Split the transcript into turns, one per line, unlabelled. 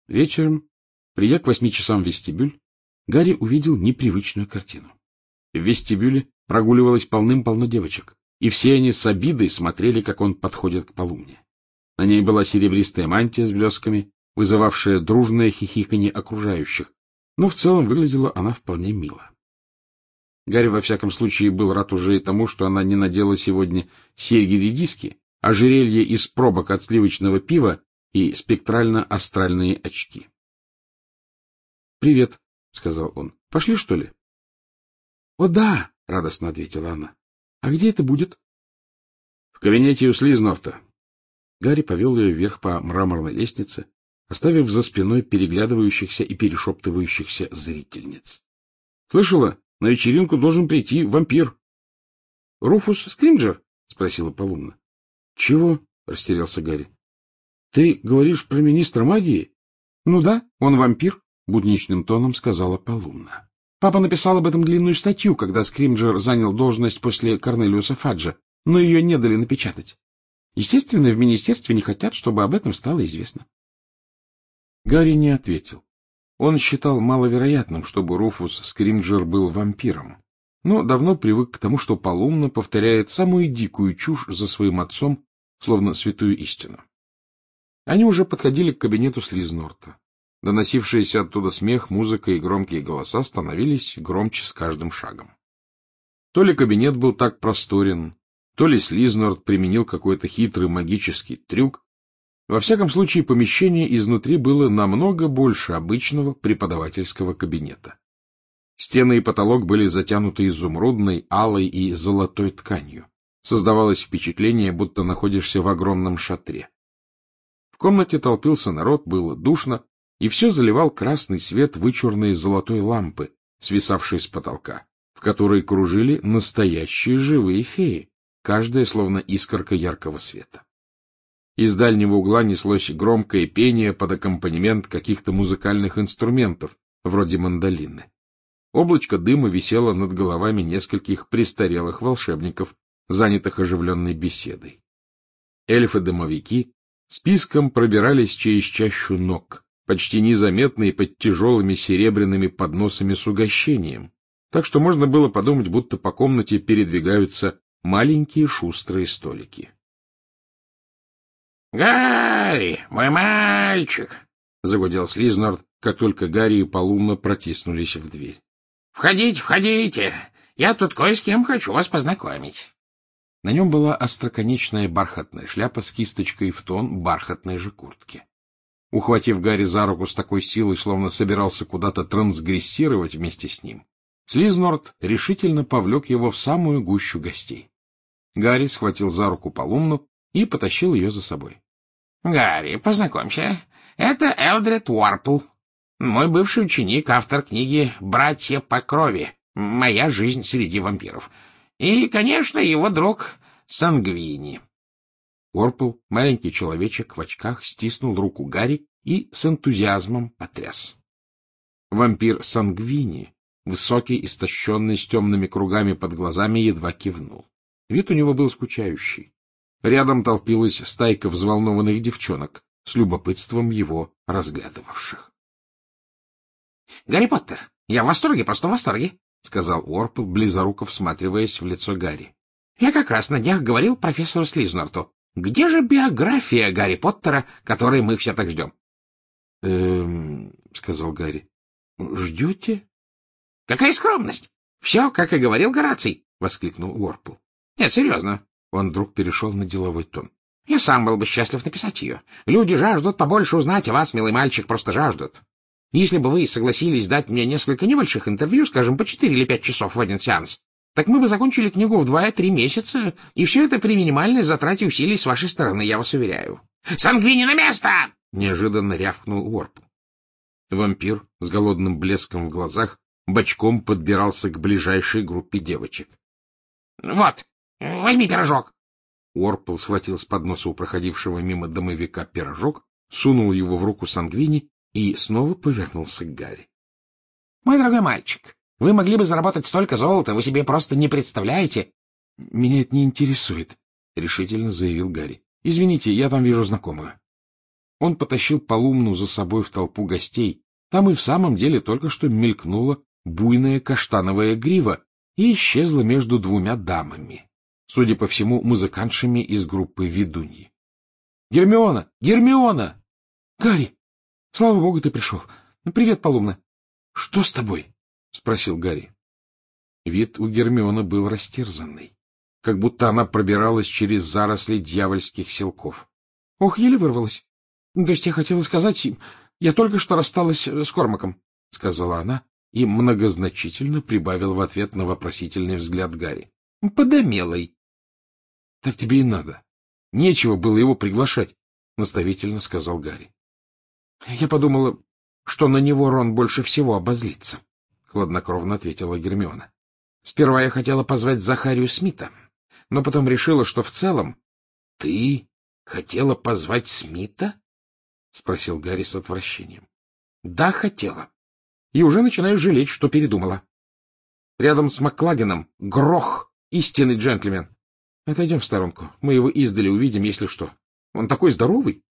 Вечером, придя к 8 часам в вестибюль, Гарри увидел непривычную картину. В вестибюле прогуливалось полным-полно девочек, и все они с обидой смотрели, как он подходит к Полумне. На ней была серебристая мантия с блесками, вызывавшая дружное хихиканье окружающих, но в целом выглядела она вполне мило. Гарри, во всяком случае, был рад уже и тому, что она не надела сегодня серьги-редиски, ожерелье из пробок от сливочного пива и спектрально-астральные очки. — Привет, — сказал он. — Пошли, что ли? — О, да, — радостно ответила она. — А где это будет? — В кабинете у Слизнорта. Гарри повел ее вверх по мраморной лестнице, оставив за спиной переглядывающихся и перешептывающихся зрительниц. — Слышала? На вечеринку должен прийти вампир. — Руфус Скримджер? — спросила Полумна. — Чего? — растерялся Гарри. — Ты говоришь про министра магии? — Ну да, он вампир, — будничным тоном сказала Полумна. Папа написал об этом длинную статью, когда Скримджер занял должность после Корнелиуса Фаджа, но ее не дали напечатать. Естественно, в министерстве не хотят, чтобы об этом стало известно. Гарри не ответил. Он считал маловероятным, чтобы Руфус Скримджер был вампиром, но давно привык к тому, что Полумна повторяет самую дикую чушь за своим отцом, словно святую истину. Они уже подходили к кабинету Слизнорта. Доносившиеся оттуда смех, музыка и громкие голоса становились громче с каждым шагом. То ли кабинет был так просторен, то ли Слизнорт применил какой-то хитрый магический трюк. Во всяком случае, помещение изнутри было намного больше обычного преподавательского кабинета. Стены и потолок были затянуты изумрудной, алой и золотой тканью. Создавалось впечатление, будто находишься в огромном шатре. В комнате толпился народ, было душно, и все заливал красный свет вычурной золотой лампы, свисавшей с потолка, в которой кружили настоящие живые феи, каждая словно искорка яркого света. Из дальнего угла неслось громкое пение под аккомпанемент каких-то музыкальных инструментов, вроде мандолины. Облачко дыма висело над головами нескольких престарелых волшебников, занятых оживленной беседой. Эльфы-домовики списком пробирались через чащу ног, почти незаметные под тяжелыми серебряными подносами с угощением, так что можно было подумать, будто по комнате передвигаются маленькие шустрые столики. — Гарри, мой мальчик! — загудел Слизнорт, как только Гарри и Полумна протиснулись в дверь. — Входите, входите! Я тут кое с кем хочу вас познакомить. На нем была остроконечная бархатная шляпа с кисточкой в тон бархатной же куртки. Ухватив Гарри за руку с такой силой, словно собирался куда-то трансгрессировать вместе с ним, Слизнорт решительно повлек его в самую гущу гостей. Гарри схватил за руку Полумну и потащил ее за собой. — Гарри, познакомься, это Элдред Уорпл, мой бывший ученик, автор книги «Братья по крови. Моя жизнь среди вампиров». И, конечно, его друг Сангвини. Уорпл, маленький человечек в очках, стиснул руку Гарри и с энтузиазмом потряс. Вампир Сангвини, высокий, истощенный, с темными кругами под глазами, едва кивнул. Вид у него был скучающий. Рядом толпилась стайка взволнованных девчонок, с любопытством его разглядывавших. — Гарри Поттер, я в восторге, просто в восторге, — сказал Уорпл, близоруко всматриваясь в лицо Гарри. — Я как раз на днях говорил профессору Слизнорту. Где же биография Гарри Поттера, которой мы все так ждем? — сказал Гарри. — Ждете? — Какая скромность! Все, как и говорил Гораций! — воскликнул Уорпл. — Нет, серьезно. Он вдруг перешел на деловой тон. — Я сам был бы счастлив написать ее. Люди жаждут побольше узнать о вас, милый мальчик, просто жаждут. Если бы вы согласились дать мне несколько небольших интервью, скажем, по 4 или 5 часов в один сеанс, так мы бы закончили книгу в 2-3 месяца, и все это при минимальной затрате усилий с вашей стороны, я вас уверяю. — Сангвини на место! — неожиданно рявкнул Уорпл. Вампир с голодным блеском в глазах бочком подбирался к ближайшей группе девочек. — Вот, возьми пирожок. Уорпл схватил с подноса у проходившего мимо домовика пирожок, сунул его в руку Сангвини и снова повернулся к Гарри. — Мой дорогой мальчик, вы могли бы заработать столько золота, вы себе просто не представляете. — Меня это не интересует, — решительно заявил Гарри. — Извините, я там вижу знакомую. Он потащил Полумну за собой в толпу гостей. Там и в самом деле только что мелькнула буйная каштановая грива и исчезла между двумя дамами, судя по всему, музыкантшами из группы «Ведуньи». — Гермиона! Гермиона! — Гарри! Слава богу, ты пришел. Привет, Полумна. — Что с тобой? — спросил Гарри. Вид у Гермионы был растерзанный, как будто она пробиралась через заросли дьявольских селков. — Ох, еле вырвалась. То есть я хотела сказать, я только что рассталась с Кормаком, — сказала она и многозначительно прибавила в ответ на вопросительный взгляд Гарри. — Подомелой. — Так тебе и надо. Нечего было его приглашать, — наставительно сказал Гарри. — Я подумала, что на него Рон больше всего обозлится, — хладнокровно ответила Гермиона. — Сперва я хотела позвать Захарию Смита, но потом решила, что в целом... — Ты хотела позвать Смита? — спросил Гарри с отвращением. — Да, хотела. И уже начинаю жалеть, что передумала. Рядом с Маклагеном Грох, истинный джентльмен. Отойдем в сторонку, мы его издали увидим, если что. Он такой здоровый.